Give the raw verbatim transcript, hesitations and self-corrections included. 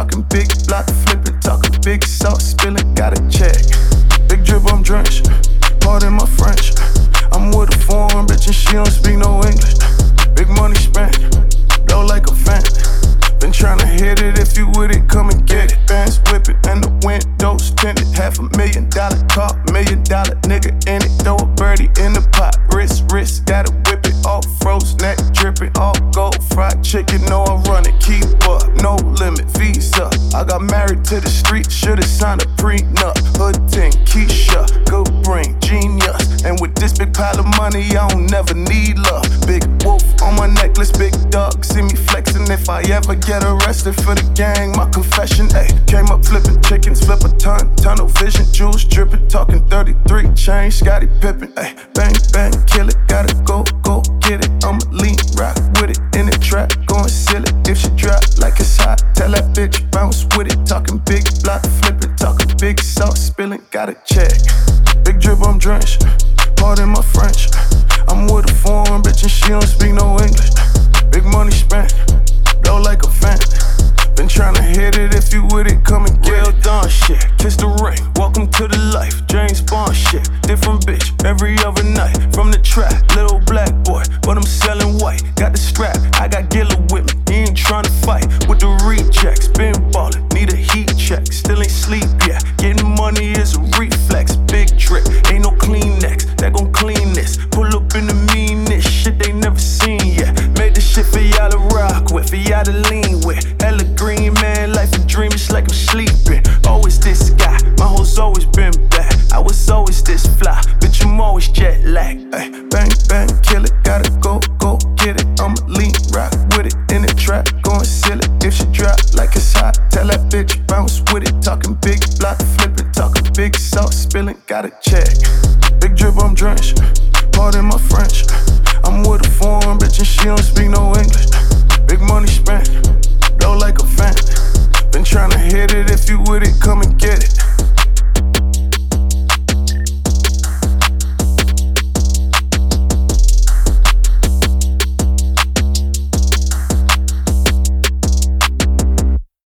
talking big block flipping, talking big sauce spilling, got a check. Big drip, I'm drenched, pardon my French. I'm with a foreign bitch and she don't speak no English. Big money spent, blow like a fan. Been tryna hit it, if you with it, come and get it. Bands whipping and the windows tinted. Half a million dollar car, million dollar nigga in it. Throw a birdie in the pot, wrist, wrist, gotta whip it. All froze, neck dripping, all gold. Fried chicken, know I run it, keep up, no limit, visa. I got married to the street, should've signed a prenup. Hood ting, Keisha, good brain, genius. And with this big pile of money, I don't never need love. Big wolf on my necklace, big dog, see me flexing. If I ever get arrested for the gang, my confession, ayy. Came up flipping chickens, flip a ton, tunnel vision, jewels dripping, talking thirty-three, chain, Scottie Pippen, ayy. Bang, bang, kill it, gotta go, go, get it. I'ma lean, rock with it, in the trap, going silly. If she drop like it's hot, tell that bitch bounce with it. Talking big block flipping, talking big sauce spilling, gotta check. Big drip, I'm drenched, pardon my French. I'm with a foreign bitch and she don't speak no English. Big money spent, blow like a fan. Been tryna hit it, if you with it, come and get it. Real done shit, kiss the ring, welcome to the life. James Bond shit, different bitch, every other night. From the trap, little black boy, but I'm selling white. Got the strap, I got Gilla with me, he ain't tryna fight. With the rejects, been ballin', need a heat check. Still ain't sleep yet, getting money is a reflex. Big drip, ain't no Kleenex, that gon' clean this. Pull up in the meanest, shit they never seen yet. Made this shit for y'all to rock with, for y'all to lean with. Hella green, man, life a dream, it's like I'm sleeping. Always this guy, my hoes always been back. I was always this fly, bitch, I'm always jet lagged. Ay, bang, bang, kill it, gotta go, go, get it. I'ma lean, rock with it, in the trap, going silly. If she drop like it's hot, tell that bitch bounce with it. Talking big block flipping, talking big sauce spilling, gotta check. Big drip, I'm drenched, pardon my French. I'm with a foreign bitch and she don't speak no English.